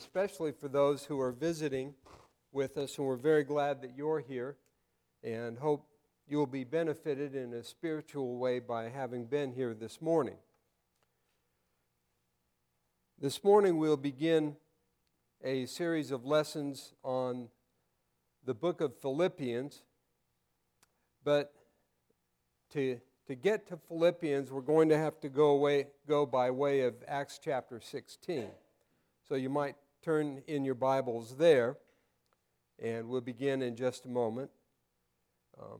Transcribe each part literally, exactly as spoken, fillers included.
especially for those who are visiting with us, and we're very glad that you're here and hope you will be benefited in a spiritual way by having been here this morning. This morning we'll begin a series of lessons on the book of Philippians, but to to get to Philippians, we're going to have to go away, go by way of Acts chapter sixteen. So you might turn in your Bibles there, and we'll begin in just a moment. Um,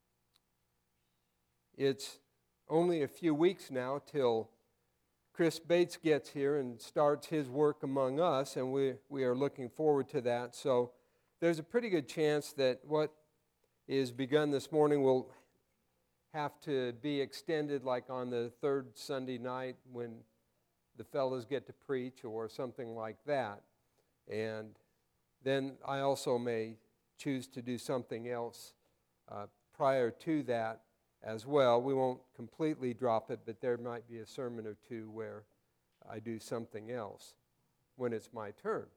it's only a few weeks now till Chris Bates gets here and starts his work among us, and we, we are looking forward to that. So there's a pretty good chance that what is begun this morning will have to be extended, like on the third Sunday night when the fellows get to preach or something like that. And then I also may choose to do something else uh, prior to that as well. We won't completely drop it, but there might be a sermon or two where I do something else when it's my turn.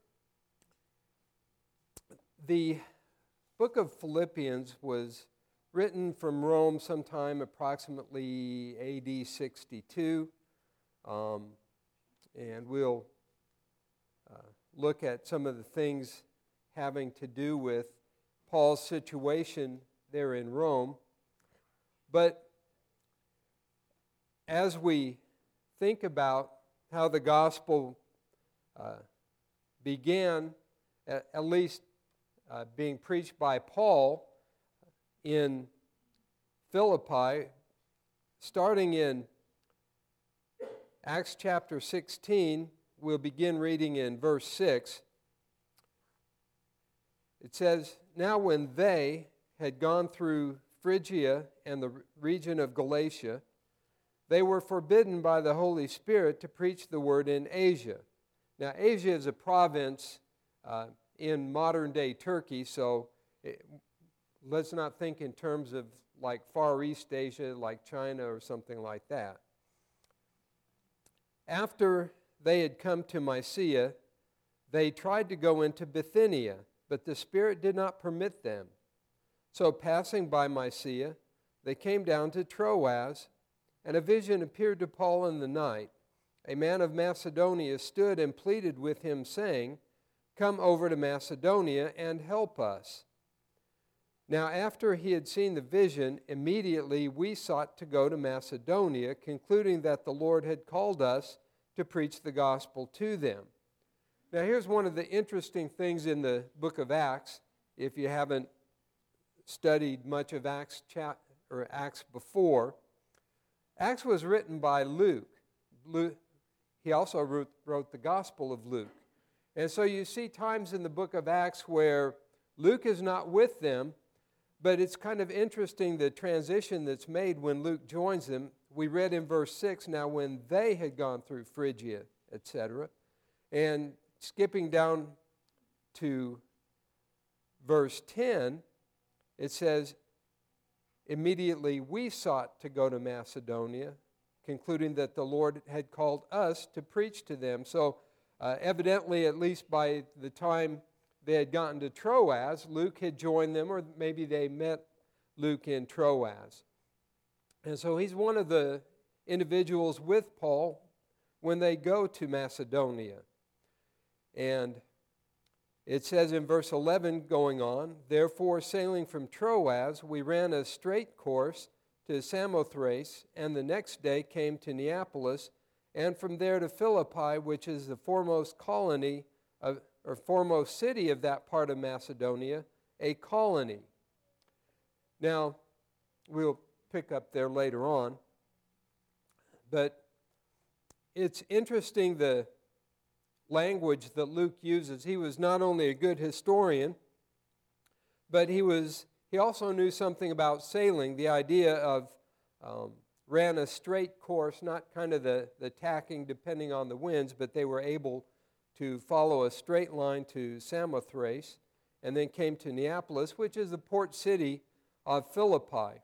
The book of Philippians was written from Rome sometime approximately A D sixty-two, um, and we'll uh, look at some of the things having to do with Paul's situation there in Rome. But as we think about how the gospel uh, began, at, at least uh, being preached by Paul in Philippi, starting in Acts chapter sixteen, we'll begin reading in verse six. It says, "Now when they had gone through Phrygia and the region of Galatia, they were forbidden by the Holy Spirit to preach the word in Asia." Now, Asia is a province uh, in modern-day Turkey, so it, let's not think in terms of like Far East Asia, like China or something like that. After they had come to Mysia, they tried to go into Bithynia, but the Spirit did not permit them. So passing by Mysia, they came down to Troas, and a vision appeared to Paul in the night. A man of Macedonia stood and pleaded with him, saying, "Come over to Macedonia and help us." Now, after he had seen the vision, immediately we sought to go to Macedonia, concluding that the Lord had called us to preach the gospel to them. Now, here's one of the interesting things in the book of Acts, if you haven't studied much of Acts chap- or Acts before. Acts was written by Luke. Luke he also wrote, wrote the Gospel of Luke. And so you see times in the book of Acts where Luke is not with them, but it's kind of interesting the transition that's made when Luke joins them. We read in verse six, "Now when they had gone through Phrygia," et cetera. And skipping down to verse ten, it says, "Immediately we sought to go to Macedonia, concluding that the Lord had called us to preach to them." So uh, evidently, at least by the time they had gotten to Troas, Luke had joined them, or maybe they met Luke in Troas. And so he's one of the individuals with Paul when they go to Macedonia. And it says in verse eleven, going on, "Therefore, sailing from Troas, we ran a straight course to Samothrace, and the next day came to Neapolis, and from there to Philippi, which is the foremost colony of or foremost city of that part of Macedonia, a colony." Now, we'll pick up there later on, but it's interesting the language that Luke uses. He was not only a good historian, but he was he also knew something about sailing, the idea of um, ran a straight course, not kind of the, the tacking depending on the winds, but they were able to follow a straight line to Samothrace, and then came to Neapolis, which is the port city of Philippi.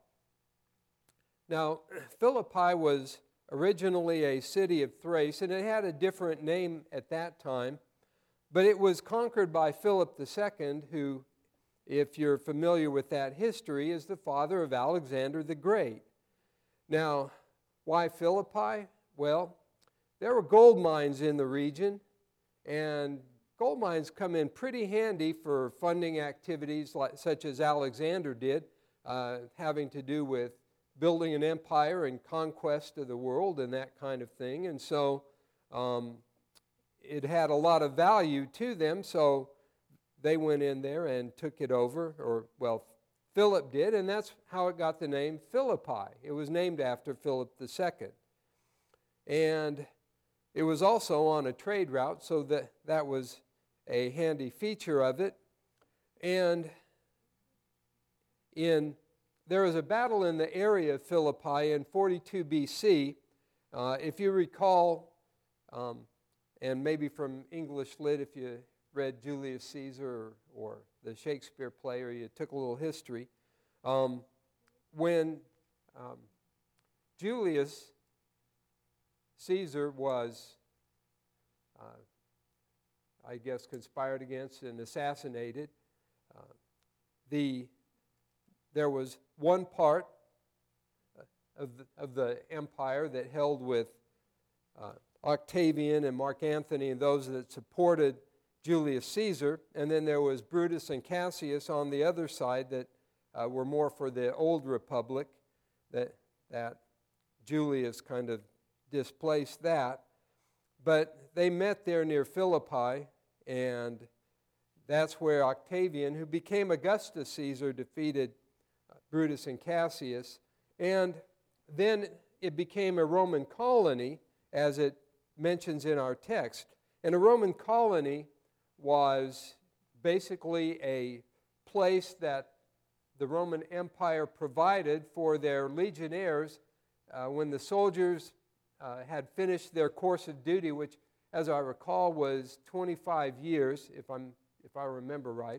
Now, Philippi was originally a city of Thrace, and it had a different name at that time, But it was conquered by Philip the Second, who, if you're familiar with that history, is the father of Alexander the Great. Now, why Philippi? Well, there were gold mines in the region, and gold mines come in pretty handy for funding activities like, such as Alexander did, uh, having to do with building an empire and conquest of the world and that kind of thing. And so um, it had a lot of value to them, so they went in there and took it over, or, well, Philip did, and that's how it got the name Philippi. It was named after Philip the Second. And it was also on a trade route, so that, that was a handy feature of it. And in there was a battle in the area of Philippi in forty-two B C. Uh, if you recall, um, and maybe from English Lit, if you read Julius Caesar or, or the Shakespeare play, or you took a little history, um, when um, Julius Caesar was, uh, I guess, conspired against and assassinated, uh, the there was one part of the, of the empire that held with uh, Octavian and Mark Antony and those that supported Julius Caesar, and then there was Brutus and Cassius on the other side that uh, were more for the old republic, that, that Julius kind of displaced that. But they met there near Philippi, and that's where Octavian, who became Augustus Caesar, defeated Brutus and Cassius, and then it became a Roman colony, as it mentions in our text. And a Roman colony was basically a place that the Roman Empire provided for their legionnaires uh, when the soldiers uh, had finished their course of duty, which, as I recall, was twenty-five years, if I'm if I remember right.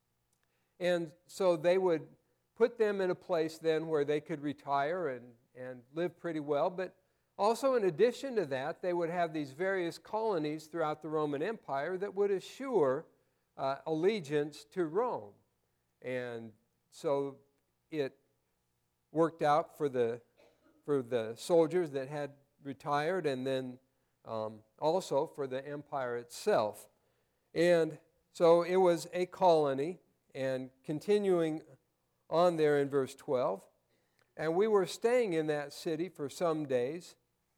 And so they would put them in a place then where they could retire and, and live pretty well. But also, in addition to that, they would have these various colonies throughout the Roman Empire that would assure uh, allegiance to Rome. And so it worked out for the, for the soldiers that had retired, and then um, also for the empire itself. And so it was a colony, and continuing on there in verse twelve, and we were staying in that city for some days,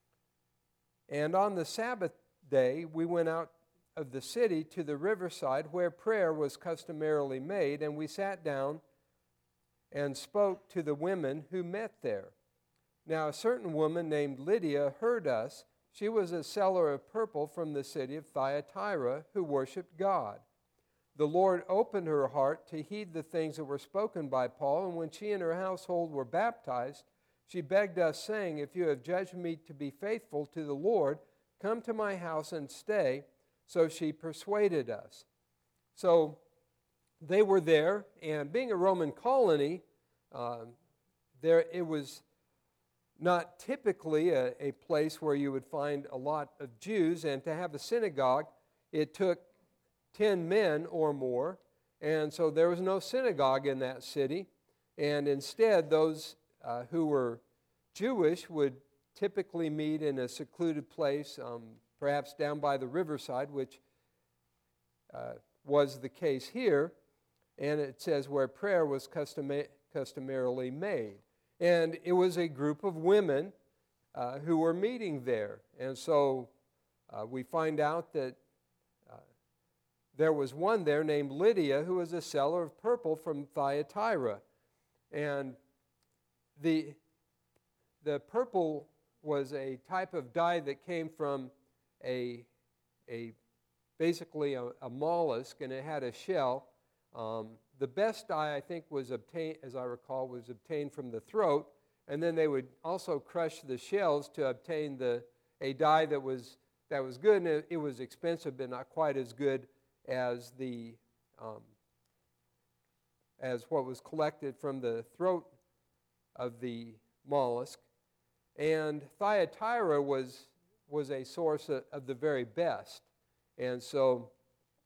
and on the Sabbath day we went out of the city to the riverside where prayer was customarily made, and we sat down and spoke to the women who met there. Now a certain woman named Lydia heard us. She was a seller of purple from the city of Thyatira who worshipped God. The Lord opened her heart to heed the things that were spoken by Paul, and when she and her household were baptized, she begged us, saying, "If you have judged me to be faithful to the Lord, come to my house and stay." So she persuaded us. So they were there, and being a Roman colony, uh, there it was not typically a, a place where you would find a lot of Jews, and to have a synagogue, it took ten men or more, and so there was no synagogue in that city, and instead those uh, who were Jewish would typically meet in a secluded place, um, perhaps down by the riverside, which uh, was the case here, and it says where prayer was custom- customarily made. And it was a group of women uh, who were meeting there, and so uh, we find out that there was one there named Lydia who was a seller of purple from Thyatira. And the, the purple was a type of dye that came from a, a basically a, a mollusk, and it had a shell. Um, the best dye, I think, was obtained, as I recall, was obtained from the throat, and then they would also crush the shells to obtain the a dye that was, that was good, and it, it was expensive but not quite as good as the um, as what was collected from the throat of the mollusk. And Thyatira was was a source of, of the very best. And so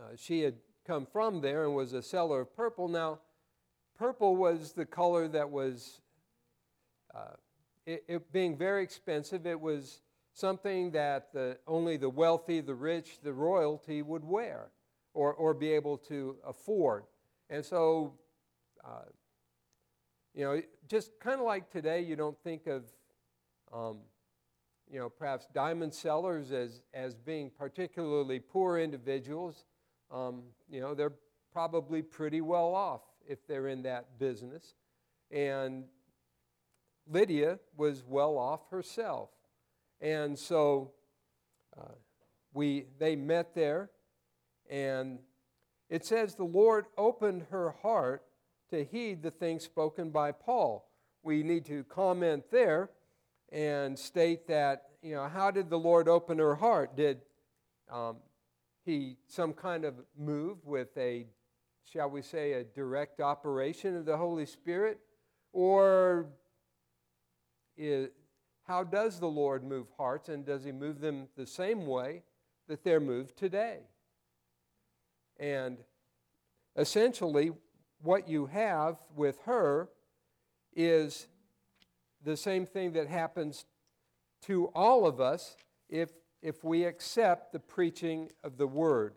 uh, she had come from there and was a seller of purple. Now, purple was the color that was, uh, it, it being very expensive, it was something that the, only the wealthy, the rich, the royalty would wear or, or be able to afford. And so, uh, you know, just kind of like today, you don't think of, um, you know, perhaps diamond sellers as, as being particularly poor individuals. Um, you know, they're probably pretty well off if they're in that business. And Lydia was well off herself. And so uh, we they met there, and it says the Lord opened her heart to heed the things spoken by Paul. We need to comment there and state that, you know, how did the Lord open her heart? Did um, he some kind of move with a, shall we say, a direct operation of the Holy Spirit? Or is, how does the Lord move hearts, and does he move them the same way that they're moved today? And essentially, what you have with her is the same thing that happens to all of us if, if we accept the preaching of the Word.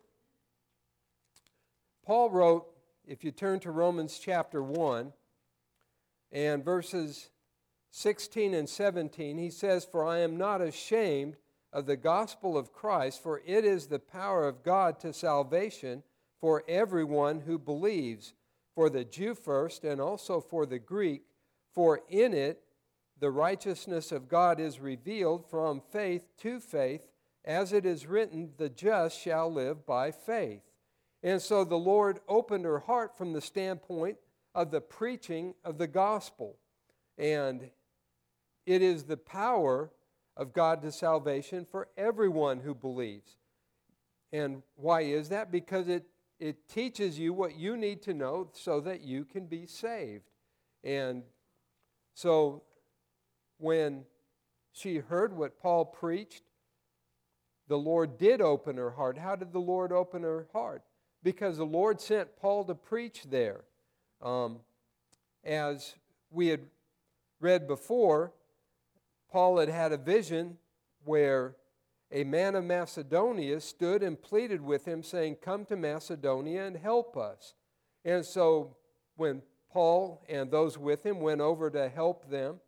Paul wrote, if you turn to Romans chapter one, and verses sixteen and seventeen, he says, "For I am not ashamed of the gospel of Christ, for it is the power of God to salvation for everyone who believes, for the Jew first and also for the Greek, for in it the righteousness of God is revealed from faith to faith, as it is written, the just shall live by faith." And so the Lord opened her heart from the standpoint of the preaching of the gospel. And it is the power of God to salvation for everyone who believes. And why is that? Because it, it teaches you what you need to know so that you can be saved. And so when she heard what Paul preached, the Lord did open her heart. How did the Lord open her heart? Because the Lord sent Paul to preach there. Um, as we had read before, Paul had had a vision where a man of Macedonia stood and pleaded with him, saying, "Come to Macedonia and help us." And so when Paul and those with him went over to help them,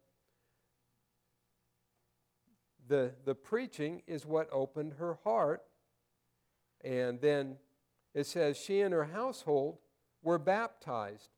the, the preaching is what opened her heart. And then it says she and her household were baptized.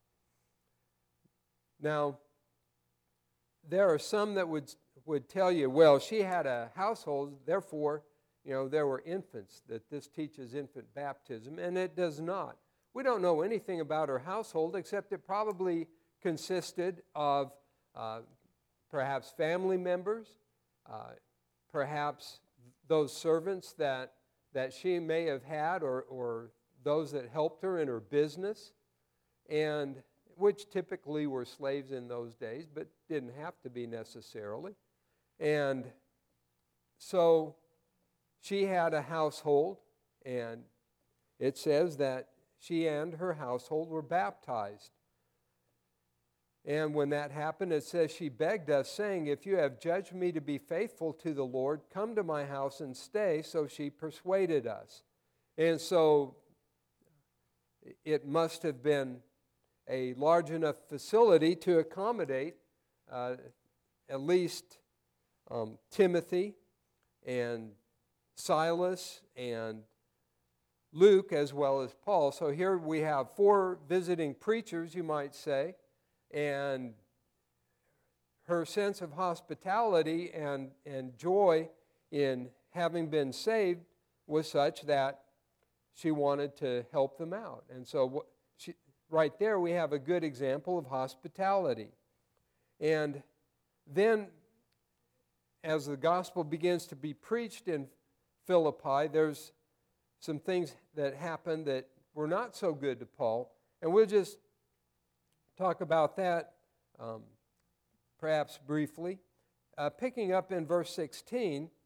Now, there are some that would would tell you, well, she had a household, therefore, you know, there were infants, that this teaches infant baptism, and it does not. We don't know anything about her household, except it probably consisted of uh, perhaps family members, uh, perhaps those servants that, that she may have had, or, or those that helped her in her business, and which typically were slaves in those days, but didn't have to be necessarily. And so she had a household, and it says that she and her household were baptized. And when that happened, it says she begged us, saying, "If you have judged me to be faithful to the Lord, come to my house and stay." So she persuaded us. And so it must have been a large enough facility to accommodate uh, at least um, Timothy and Silas and Luke as well as Paul. So here we have four visiting preachers, you might say, and her sense of hospitality and, and joy in having been saved was such that she wanted to help them out. And so what she, right there we have a good example of hospitality. And then as the gospel begins to be preached in Philippi, there's some things that happened that were not so good to Paul. And we'll just talk about that um, perhaps briefly. Uh, picking up in verse sixteen,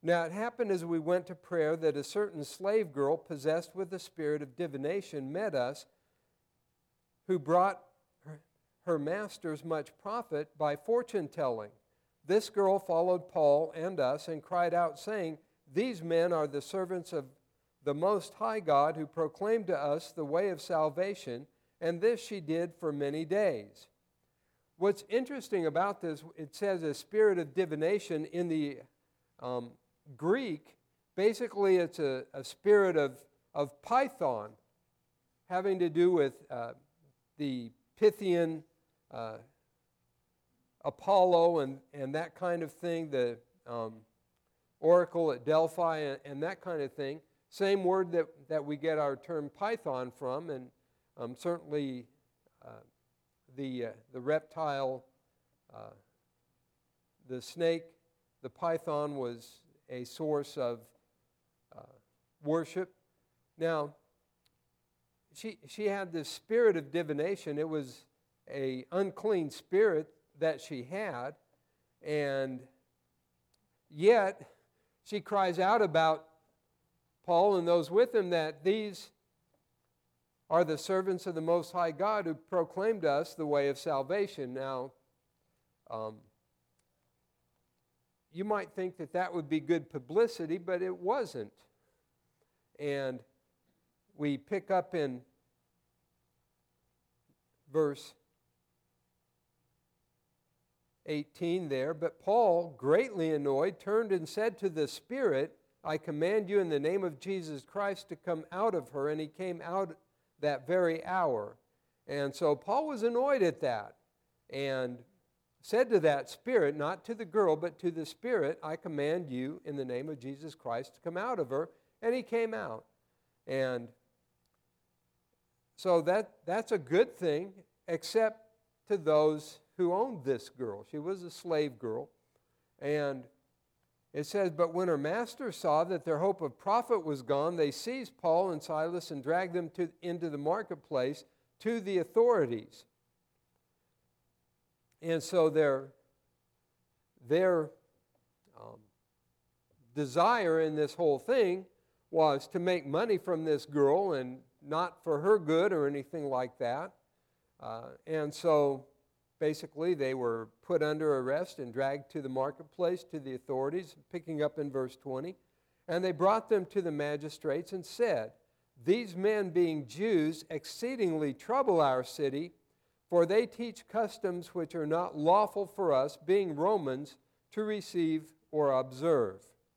Now it happened as we went to prayer that a certain slave girl possessed with the spirit of divination met us, who brought her, her masters much profit by fortune telling. This girl followed Paul and us and cried out, saying, These men are the servants of the Most High God, who proclaimed to us the way of salvation, and this she did for many days. What's interesting about this, it says a spirit of divination in the um, Greek. Basically, it's a, a spirit of, of Python, having to do with uh, the Pythian uh, Apollo and, and that kind of thing, the um, oracle at Delphi and, and that kind of thing. Same word that, that we get our term Python from, and um, certainly uh, the, uh, the reptile, uh, the snake, the python was a source of uh, worship. Now, she, she had this spirit of divination. It was an unclean spirit that she had, and yet she cries out about Paul and those with him that these are the servants of the Most High God who proclaimed us the way of salvation. Now, um, you might think that that would be good publicity, but it wasn't. And we pick up in verse eighteen there, but Paul, greatly annoyed, turned and said to the Spirit, I command you in the name of Jesus Christ to come out of her. And he came out that very hour. And so Paul was annoyed at that and said to that spirit, not to the girl, but to the spirit, I command you in the name of Jesus Christ to come out of her. And he came out. And so that that's a good thing, except to those who owned this girl. She was a slave girl. And it says, but when her masters saw that their hope of profit was gone, they seized Paul and Silas and dragged them to, into the marketplace to the authorities. And so their, their um, desire in this whole thing was to make money from this girl and not for her good or anything like that. Uh, and so basically, they were put under arrest and dragged to the marketplace to the authorities, picking up in verse twenty. And they brought them to the magistrates and said, These men, being Jews, exceedingly trouble our city, for they teach customs which are not lawful for us, being Romans, to receive or observe.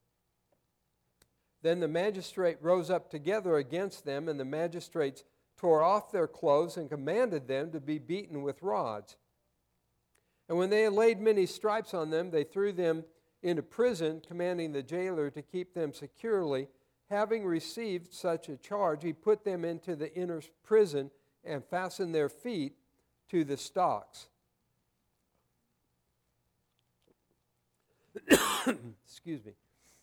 Then the magistrate rose up together against them, and the magistrates tore off their clothes and commanded them to be beaten with rods. And when they had laid many stripes on them, they threw them into prison, commanding the jailer to keep them securely. Having received such a charge, he put them into the inner prison and fastened their feet to the stocks. Excuse me.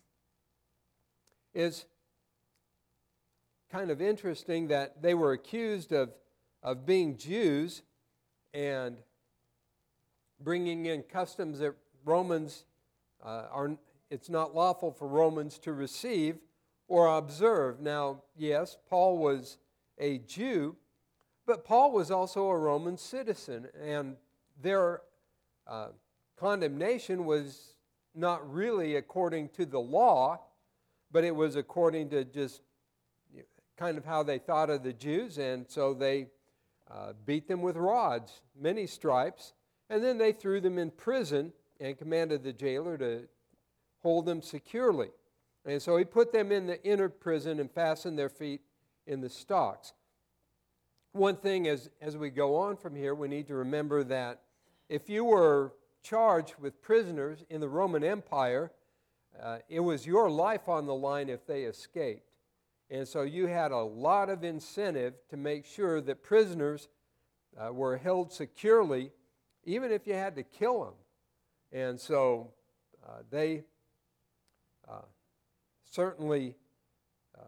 It's kind of interesting that they were accused of, of being Jews and bringing in customs that Romans uh, are, it's not lawful for Romans to receive or observe. Now, yes, Paul was a Jew, but Paul was also a Roman citizen, and their uh, condemnation was not really according to the law, but it was according to just kind of how they thought of the Jews, and so they uh, beat them with rods, many stripes. And then they threw them in prison and commanded the jailer to hold them securely. And so he put them in the inner prison and fastened their feet in the stocks. One thing as, as we go on from here, we need to remember that if you were charged with prisoners in the Roman Empire, uh, it was your life on the line if they escaped. And so you had a lot of incentive to make sure that prisoners uh, were held securely, even if you had to kill them. And so uh, they uh, certainly uh,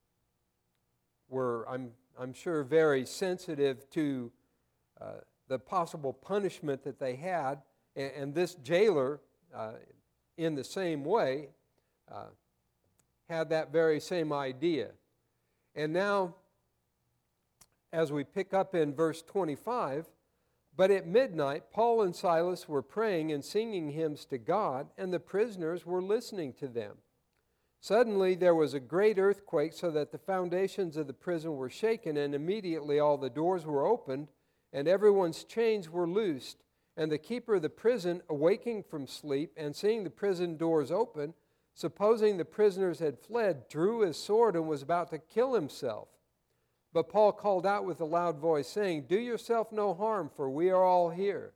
were, I'm, I'm sure, very sensitive to uh, the possible punishment that they had. And, and this jailer, uh, in the same way, uh, had that very same idea. And now, as we pick up in verse twenty-five, but at midnight Paul and Silas were praying and singing hymns to God, and the prisoners were listening to them. Suddenly there was a great earthquake, so that the foundations of the prison were shaken, and immediately all the doors were opened, and everyone's chains were loosed. And the keeper of the prison, awaking from sleep and seeing the prison doors open, supposing the prisoners had fled, drew his sword and was about to kill himself. But Paul called out with a loud voice, saying, "Do yourself no harm, for we are all here."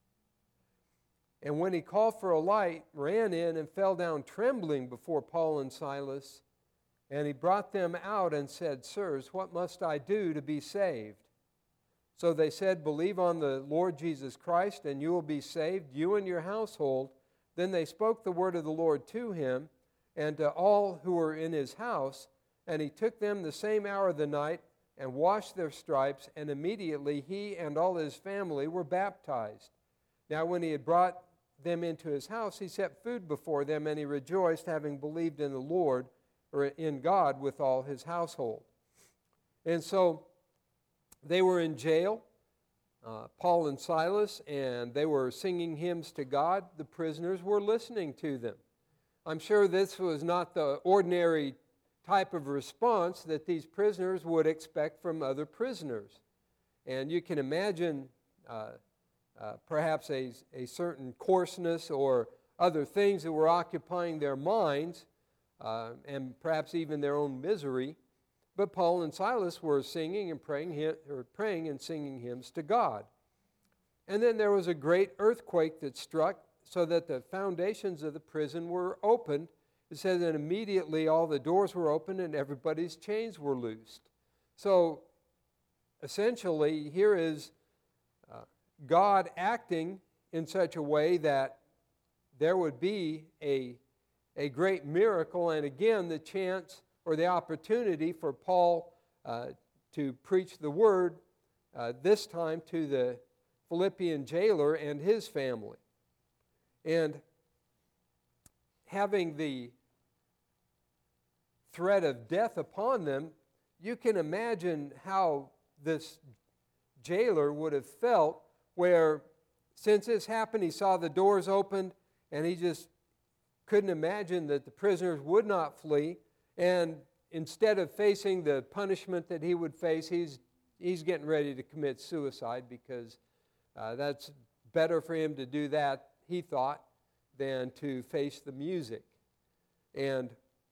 And when he called for a light, ran in and fell down trembling before Paul and Silas. And he brought them out and said, "Sirs, what must I do to be saved?" So they said, "Believe on the Lord Jesus Christ, and you will be saved, you and your household." Then they spoke the word of the Lord to him and to all who were in his house. And he took them the same hour of the night and washed their stripes, and immediately he and all his family were baptized. Now when he had brought them into his house, he set food before them, and he rejoiced, having believed in the Lord, or in God, with all his household. And so they were in jail, uh, Paul and Silas, and they were singing hymns to God. The prisoners were listening to them. I'm sure this was not the ordinary type of response that these prisoners would expect from other prisoners. And you can imagine uh, uh, perhaps a, a certain coarseness or other things that were occupying their minds, uh, and perhaps even their own misery. But Paul and Silas were singing and praying, or praying and singing hymns to God. And then there was a great earthquake that struck, so that the foundations of the prison were opened. It says that immediately all the doors were opened and everybody's chains were loosed. So essentially, here is uh, God acting in such a way that there would be a, a great miracle, and again the chance or the opportunity for Paul uh, to preach the word, uh, this time to the Philippian jailer and his family. And having the threat of death upon them, you can imagine how this jailer would have felt, where since this happened, he saw the doors opened, and he just couldn't imagine that the prisoners would not flee. And instead of facing the punishment that he would face, he's, he's getting ready to commit suicide, because uh, that's better for him to do that, he thought, than to face the music. And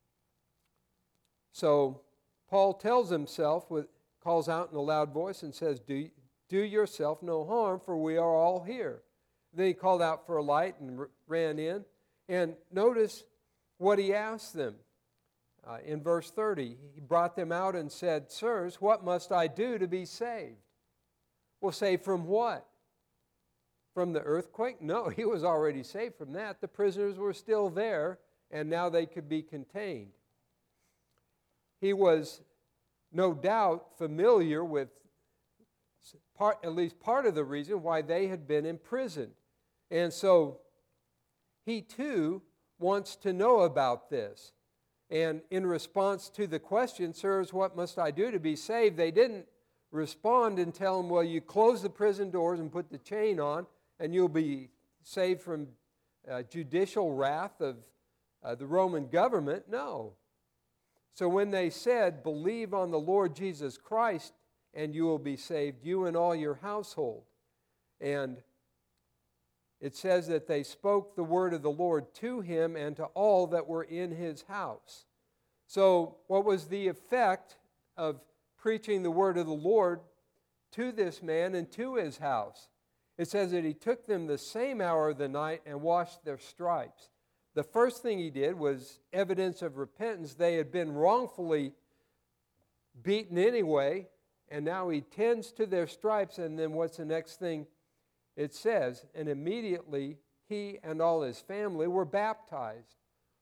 so Paul tells himself, with, calls out in a loud voice and says, do, do yourself no harm, for we are all here. Then he called out for a light and r- ran in. And notice what he asked them. Uh, in verse thirty, he brought them out and said, "Sirs, what must I do to be saved?" Well, saved from what? From the earthquake? No, he was already saved from that. The prisoners were still there, and now they could be contained. He was no doubt familiar with part, at least part of the reason why they had been imprisoned. And so he too wants to know about this. And in response to the question, "Sirs, what must I do to be saved?" they didn't respond and tell him, "Well, you close the prison doors and put the chain on, and you'll be saved from uh, judicial wrath of uh, the Roman government." No. So when they said, "Believe on the Lord Jesus Christ, and you will be saved, you and all your household," and it says that they spoke the word of the Lord to him and to all that were in his house. So what was the effect of preaching the word of the Lord to this man and to his house? It says that he took them the same hour of the night and washed their stripes. The first thing he did was evidence of repentance. They had been wrongfully beaten anyway, and now he tends to their stripes. And then what's the next thing? It says, and immediately he and all his family were baptized.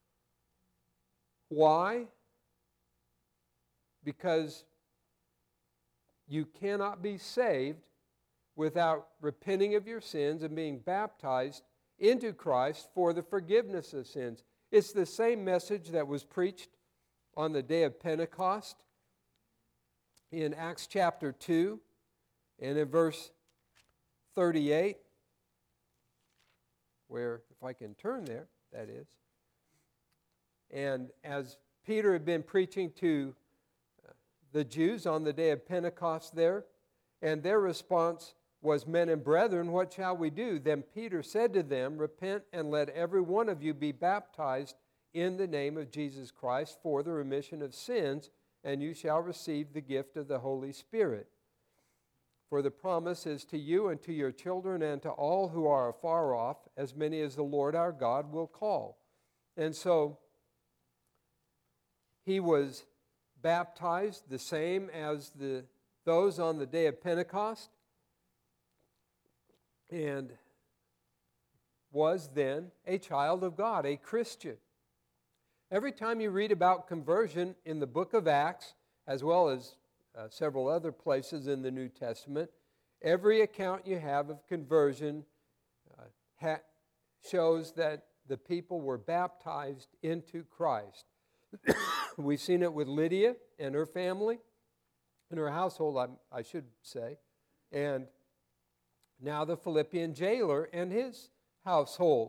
Why? Because you cannot be saved without repenting of your sins and being baptized into Christ for the forgiveness of sins. It's the same message that was preached on the day of Pentecost in Acts chapter two and in verse thirty-eight, where, if I can turn there, that is. And as Peter had been preaching to the Jews on the day of Pentecost there, and their response was, "Men and brethren, what shall we do?" Then Peter said to them, "Repent and let every one of you be baptized in the name of Jesus Christ for the remission of sins, and you shall receive the gift of the Holy Spirit. For the promise is to you and to your children and to all who are afar off, as many as the Lord our God will call." And so he was baptized the same as the those on the day of Pentecost, and was then a child of God, a Christian. Every time you read about conversion in the book of Acts, as well as uh, several other places in the New Testament, every account you have of conversion uh, ha- shows that the people were baptized into Christ. We've seen it with Lydia and her family, and her household, I, I should say, and now the Philippian jailer and his household.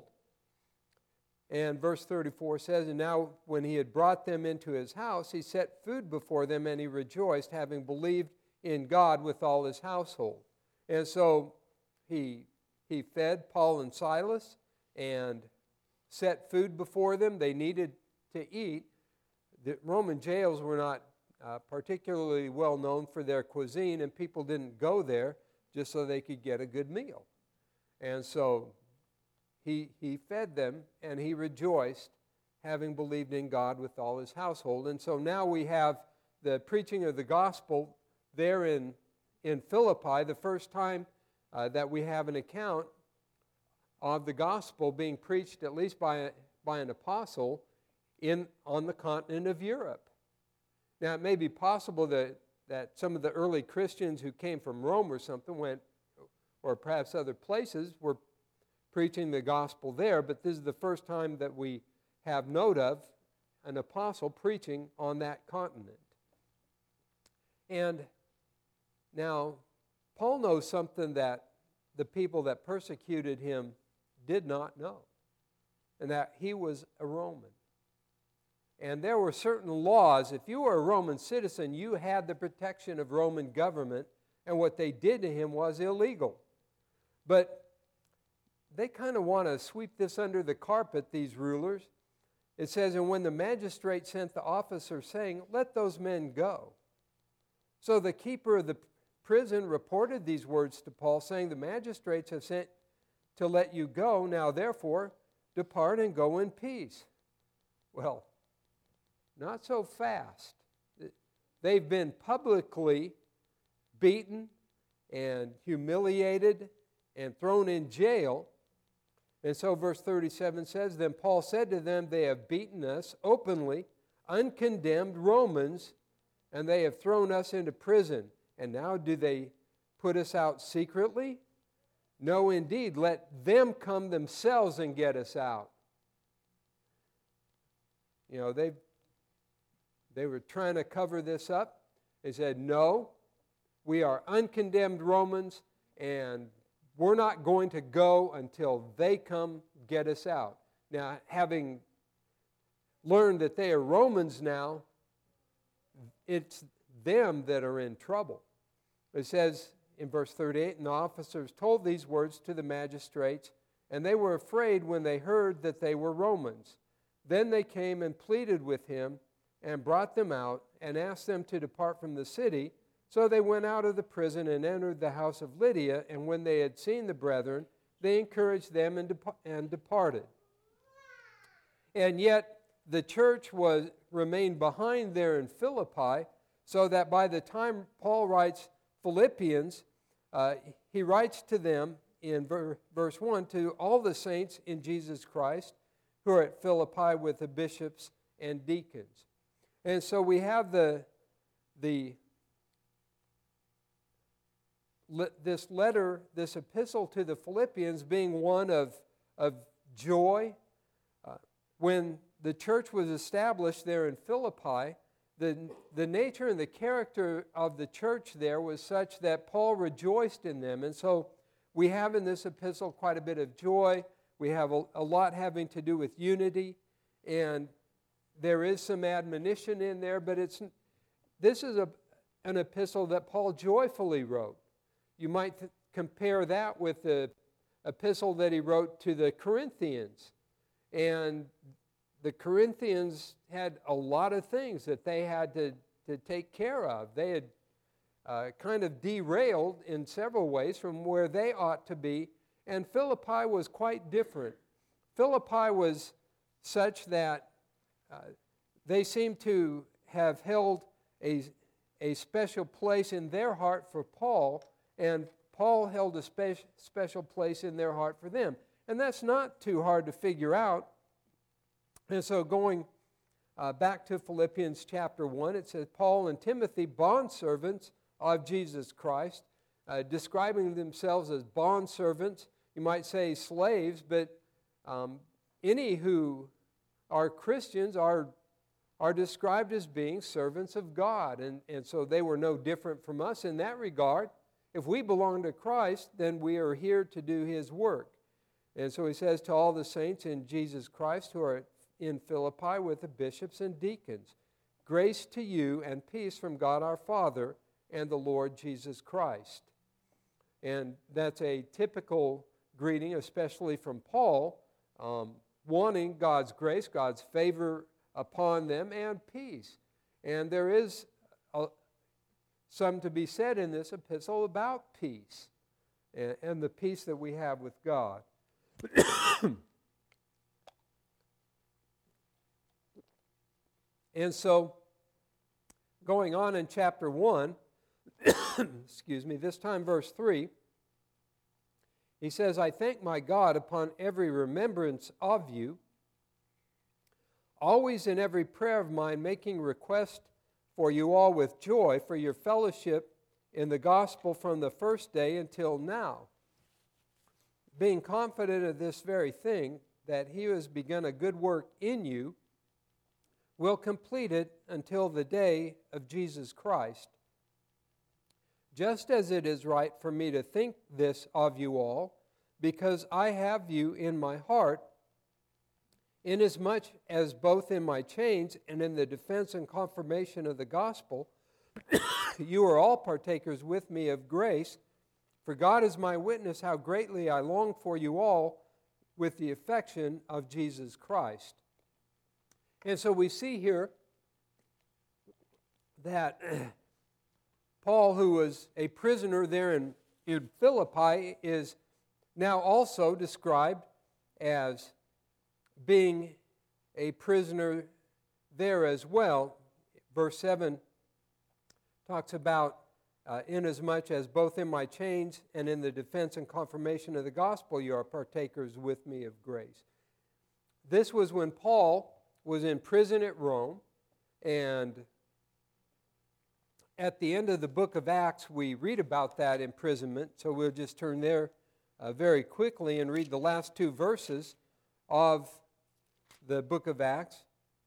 And verse thirty-four says, "And now when he had brought them into his house, he set food before them, and he rejoiced, having believed in God with all his household." And so he, he fed Paul and Silas and set food before them. They needed to eat. The Roman jails were not uh, particularly well known for their cuisine, and people didn't go there just so they could get a good meal. And so he, he fed them, and he rejoiced, having believed in God with all his household. And so now we have the preaching of the gospel there in, in Philippi, the first time uh, that we have an account of the gospel being preached, at least by, a, by an apostle, in on the continent of Europe. Now, it may be possible that, that some of the early Christians who came from Rome or something went, or perhaps other places, were preaching the gospel there, but this is the first time that we have note of an apostle preaching on that continent. And now, Paul knows something that the people that persecuted him did not know, and that he was a Roman. And there were certain laws. If you were a Roman citizen, you had the protection of Roman government, and what they did to him was illegal. But they kind of want to sweep this under the carpet, these rulers. It says, "And when the magistrate sent the officer saying, 'Let those men go.' So the keeper of the prison reported these words to Paul, saying, 'The magistrates have sent to let you go. Now therefore, depart and go in peace.'" Well, not so fast. They've been publicly beaten and humiliated and thrown in jail. And so verse thirty-seven says, "Then Paul said to them, 'They have beaten us openly, uncondemned Romans, and they have thrown us into prison. And now do they put us out secretly? No, indeed, let them come themselves and get us out.'" You know, they they were trying to cover this up. They said, "No, we are uncondemned Romans, and we're not going to go until they come get us out." Now, having learned that they are Romans now, it's them that are in trouble. It says in verse thirty-eight, "And the officers told these words to the magistrates, and they were afraid when they heard that they were Romans. Then they came and pleaded with him and brought them out and asked them to depart from the city. So they went out of the prison and entered the house of Lydia, and when they had seen the brethren, they encouraged them and, dep- and departed." And yet the church was remained behind there in Philippi, so that by the time Paul writes Philippians, uh, he writes to them in ver- verse one, "To all the saints in Jesus Christ who are at Philippi with the bishops and deacons." And so we have the the this letter, this epistle to the Philippians being one of, of joy. Uh, when the church was established there in Philippi, the, the nature and the character of the church there was such that Paul rejoiced in them. And so we have in this epistle quite a bit of joy. We have a, a lot having to do with unity, and there is some admonition in there, but it's this is a, an epistle that Paul joyfully wrote. You might th- compare that with the epistle that he wrote to the Corinthians. And the Corinthians had a lot of things that they had to, to take care of. They had uh, kind of derailed in several ways from where they ought to be. And Philippi was quite different. Philippi was such that uh, they seemed to have held a, a special place in their heart for Paul, and Paul held a spe- special place in their heart for them. And that's not too hard to figure out. And so going uh, back to Philippians chapter one, it says, Paul and Timothy, bondservants of Jesus Christ, uh, describing themselves as bondservants. You might say slaves, but um, any who are Christians are, are described as being servants of God. And, and so they were no different from us in that regard. If we belong to Christ, then we are here to do His work. And so he says, to all the saints in Jesus Christ who are in Philippi with the bishops and deacons, grace to you and peace from God our Father and the Lord Jesus Christ. And that's a typical greeting, especially from Paul, um, wanting God's grace, God's favor upon them, and peace. And there is a, some to be said in this epistle about peace and, and the peace that we have with God. And so, going on in chapter one, excuse me, this time verse three, he says, I thank my God upon every remembrance of you, always in every prayer of mine, making request for you all with joy for your fellowship in the gospel from the first day until now, being confident of this very thing, that he who has begun a good work in you will complete it until the day of Jesus Christ. Just as it is right for me to think this of you all, because I have you in my heart, inasmuch as both in my chains and in the defense and confirmation of the gospel, you are all partakers with me of grace. For God is my witness how greatly I long for you all with the affection of Jesus Christ. And so we see here that Paul, who was a prisoner there in, in Philippi, is now also described as being a prisoner there as well. Verse seven talks about, uh, inasmuch as both in my chains and in the defense and confirmation of the gospel you are partakers with me of grace. This was when Paul was in prison at Rome, and at the end of the book of Acts, we read about that imprisonment, so we'll just turn there uh, very quickly and read the last two verses of the book of Acts.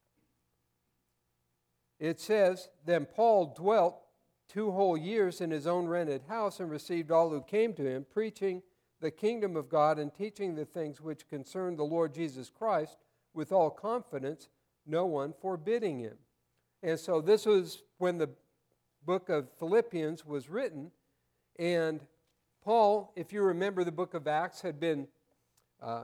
It says, Then Paul dwelt two whole years in his own rented house and received all who came to him, preaching the kingdom of God and teaching the things which concern the Lord Jesus Christ with all confidence, no one forbidding him. And so this was when the book of Philippians was written, and Paul, if you remember the book of Acts, had been uh,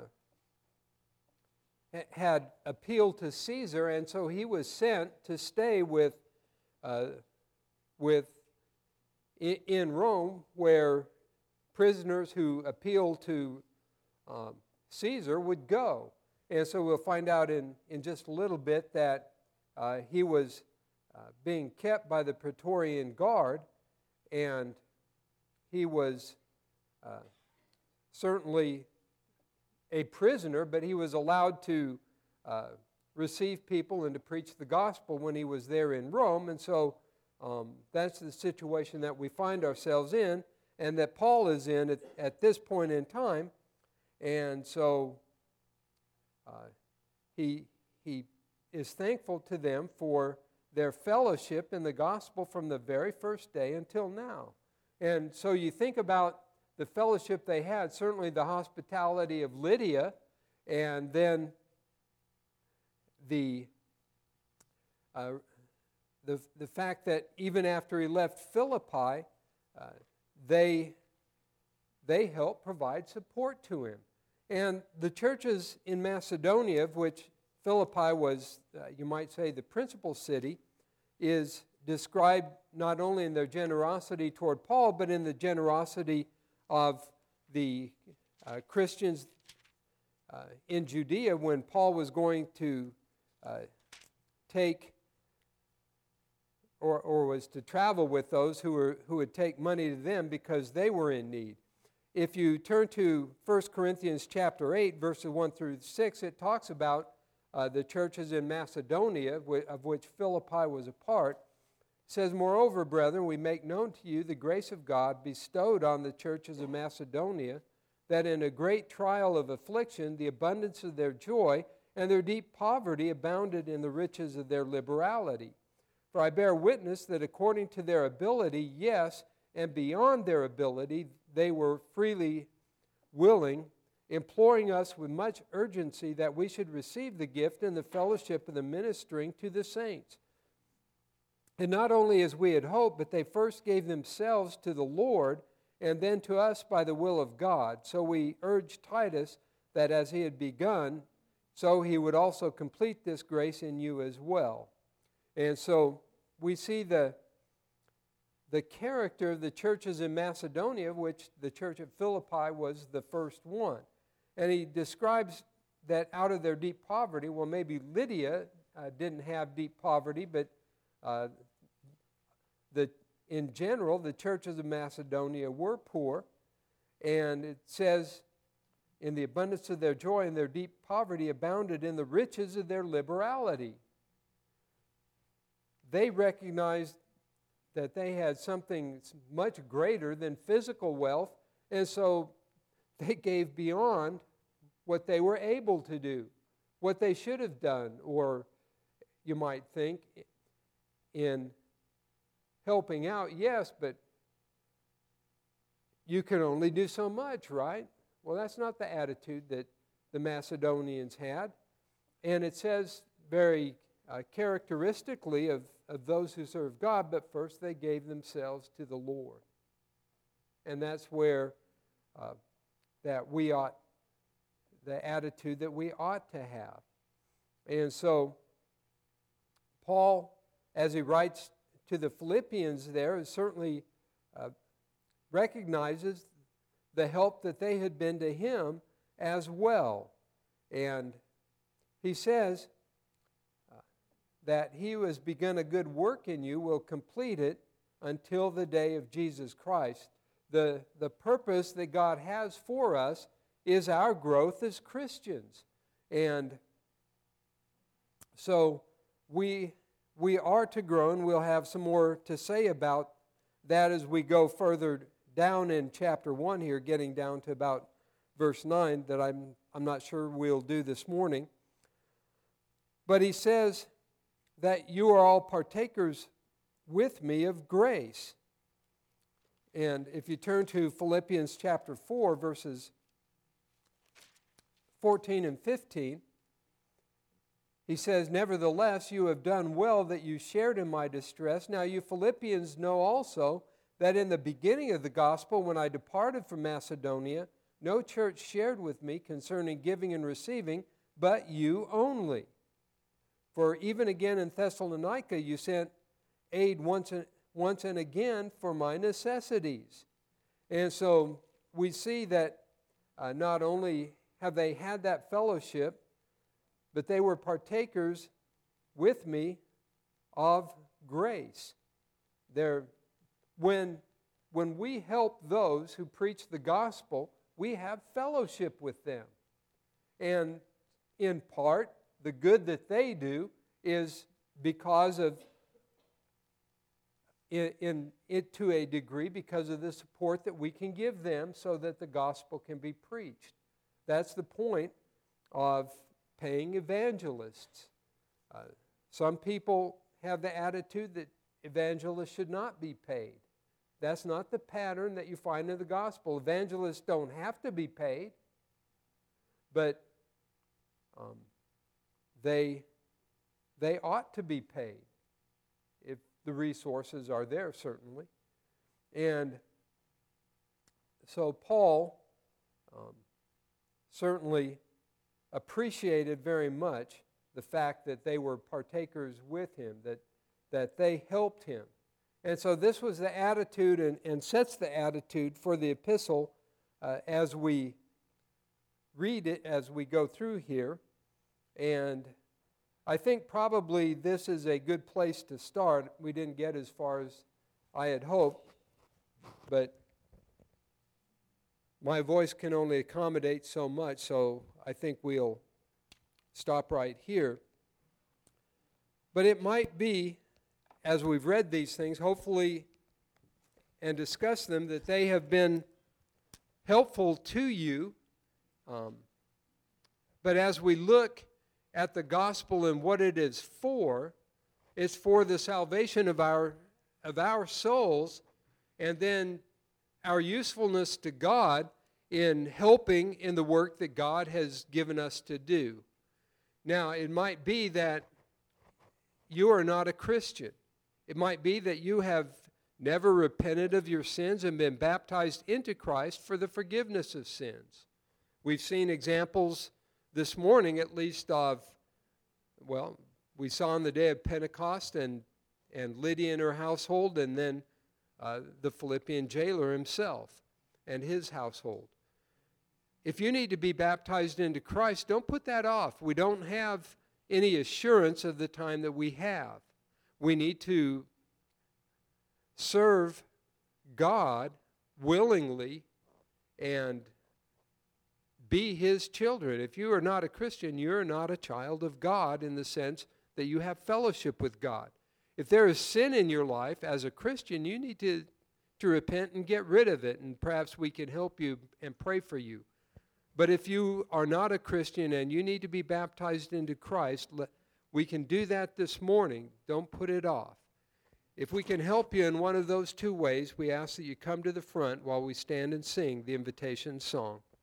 had appealed to Caesar, and so he was sent to stay with uh, with in Rome, where prisoners who appealed to um, Caesar would go. And so we'll find out in, in just a little bit that uh, he was uh, being kept by the Praetorian Guard, and he was uh, certainly a prisoner, but he was allowed to uh, receive people and to preach the gospel when he was there in Rome. And so um, that's the situation that we find ourselves in, and that Paul is in at, at this point in time. And so uh, he he is thankful to them for their fellowship in the gospel from the very first day until now. And so you think about the fellowship they had, certainly the hospitality of Lydia, and then the uh, the the fact that even after he left Philippi, uh, they they helped provide support to him. And the churches in Macedonia, of which Philippi was, uh, you might say, the principal city, is described not only in their generosity toward Paul, but in the generosity of the uh, Christians uh, in Judea when Paul was going to uh, take or, or was to travel with those who were who would take money to them because they were in need. If you turn to First Corinthians chapter eight, verses one through six, it talks about uh, the churches in Macedonia, of which Philippi was a part. It says, "Moreover, brethren, we make known to you the grace of God bestowed on the churches of Macedonia, that in a great trial of affliction, the abundance of their joy and their deep poverty abounded in the riches of their liberality. For I bear witness that according to their ability, yes, and beyond their ability, they were freely willing, imploring us with much urgency that we should receive the gift and the fellowship of the ministering to the saints. And not only as we had hoped, but they first gave themselves to the Lord, and then to us by the will of God. So we urged Titus that as he had begun, so he would also complete this grace in you as well." And so we see the, the character of the churches in Macedonia, which the church at Philippi was the first one. And he describes that out of their deep poverty, well, maybe Lydia uh, didn't have deep poverty, but uh, the in general, the churches of Macedonia were poor, and it says, in the abundance of their joy and their deep poverty abounded in the riches of their liberality. They recognized that they had something much greater than physical wealth, and so they gave beyond what they were able to do, what they should have done, or you might think, in helping out, yes, but you can only do so much, right? Well, that's not the attitude that the Macedonians had. And it says very uh, characteristically of, of those who serve God, but first they gave themselves to the Lord. And that's where uh, that we ought, the attitude that we ought to have. And so, Paul, as he writes to the Philippians there, certainly uh, recognizes the help that they had been to him as well. And he says uh, that he who has begun a good work in you will complete it until the day of Jesus Christ. The, the purpose that God has for us is our growth as Christians. And so we We are to grow, and we'll have some more to say about that as we go further down in chapter one here, getting down to about verse nine, that I'm, I'm not sure we'll do this morning. But he says that you are all partakers with me of grace. And if you turn to Philippians chapter four, verses fourteen and fifteen, he says, "Nevertheless, you have done well that you shared in my distress. Now you Philippians know also that in the beginning of the gospel, when I departed from Macedonia, no church shared with me concerning giving and receiving, but you only. For even again in Thessalonica you sent aid once and, once and again for my necessities." And so we see that uh, not only have they had that fellowship, but they were partakers with me of grace. They're, when, when we help those who preach the gospel, we have fellowship with them. And in part, the good that they do is because of, in, in it to a degree, because of the support that we can give them so that the gospel can be preached. That's the point of paying evangelists. Uh, some people have the attitude that evangelists should not be paid. That's not the pattern that you find in the gospel. Evangelists don't have to be paid, but um, they, they ought to be paid if the resources are there, certainly. And so Paul um, certainly appreciated very much the fact that they were partakers with him, that, that they helped him. And so this was the attitude and, and sets the attitude for the epistle uh, as we read it, as we go through here. And I think probably this is a good place to start. We didn't get as far as I had hoped, but my voice can only accommodate so much, so I think we'll stop right here. But it might be, as we've read these things, hopefully, and discussed them, that they have been helpful to you. Um, but as we look at the gospel and what it is for, it's for the salvation of our of our souls, and then our usefulness to God in helping in the work that God has given us to do. Now, it might be that you are not a Christian. It might be that you have never repented of your sins and been baptized into Christ for the forgiveness of sins. We've seen examples this morning, at least, of, well, we saw on the day of Pentecost and, and Lydia and her household, and then uh, the Philippian jailer himself and his household. If you need to be baptized into Christ, don't put that off. We don't have any assurance of the time that we have. We need to serve God willingly and be His children. If you are not a Christian, you're not a child of God in the sense that you have fellowship with God. If there is sin in your life as a Christian, you need to, to repent and get rid of it, and perhaps we can help you and pray for you. But if you are not a Christian and you need to be baptized into Christ, we can do that this morning. Don't put it off. If we can help you in one of those two ways, we ask that you come to the front while we stand and sing the invitation song.